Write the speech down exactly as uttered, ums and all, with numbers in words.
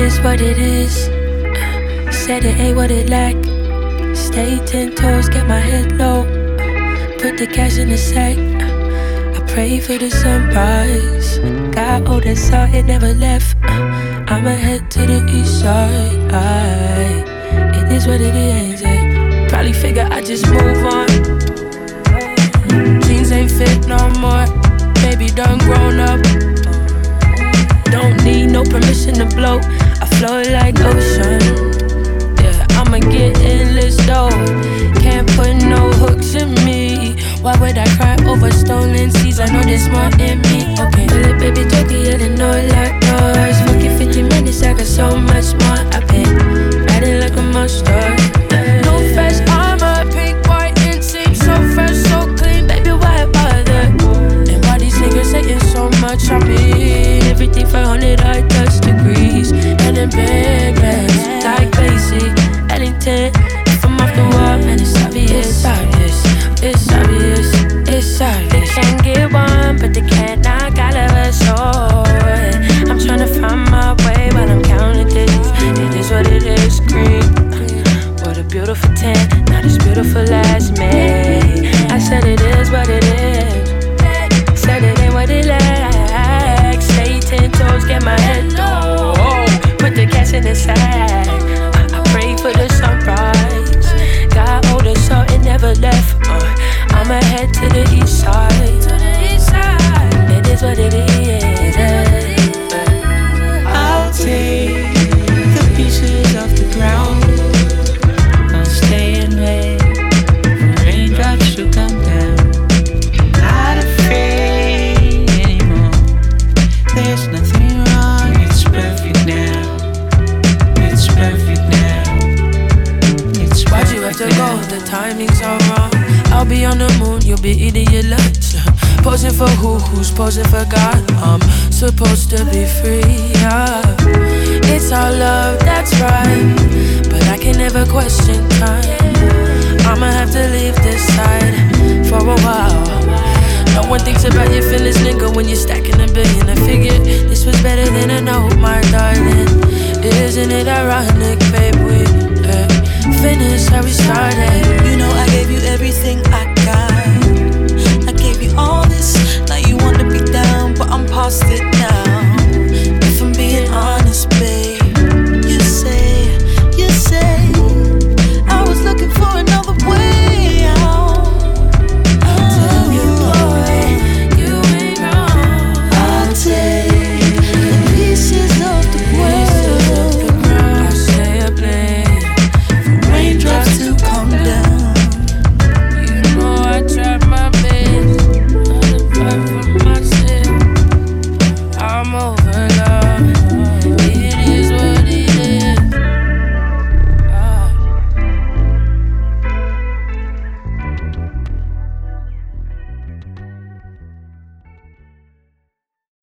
is what it is. Said it ain't what it lack. Stay ten toes, get my head low. Put the cash in the sack. I pray for the sunrise. Got all that salt, it never left. I'ma head to the east side. Aye. It is what it is. Yeah. Probably figure I just move on. Jeans ain't fit no more. Baby done grown up. Don't need no permission to blow. I flow like ocean. Yeah, I'ma get endless though. Can't put no hooks in me. Why would I cry over stolen seeds? I know there's more in me. Okay, little baby jockey, yeah, they know like noise. Fucking fifty minutes, I got so much more. I been riding like a monster. No fresh armor, pink, white, insane, so fresh, so clean. Baby, why bother? And why these niggas hating so much on me? Everything five hundred, I touch degrees. And then big bands, like basic, Ellington. If I'm off the wall, man, it's obvious, obvious. It's obvious, it's obvious. They can't get one, but they can't knock all of us off. I'm tryna find my way while I'm counting days. It is what it is, green. What a beautiful ten, not as beautiful as me. I said it is what it is. Said it ain't what it lacks. Stay ten toes, get my head low. Put the cash in the sack. I, I pray for the sunrise. Got older, so it never left. Uh, I'ma head to the east side. It is what it is. I'll take the pieces off the ground. I'll stay and wait for raindrops to come down. Not afraid anymore. There's nothing wrong. It's perfect now. It's perfect now. It's perfect. Why'd you have to go? The timing's so wrong. I'll be on the moon, you'll be eating your lunch. Posing for who, who's posing for God. I'm supposed to be free, yeah. It's all love, that's right. But I can never question time. I'ma have to leave this side for a while. No one thinks about your feelings, nigga, when you're stacking a billion. I figured this was better than a note, my darling. Isn't it ironic, babe, we uh, finished how we started. You know I gave you everything I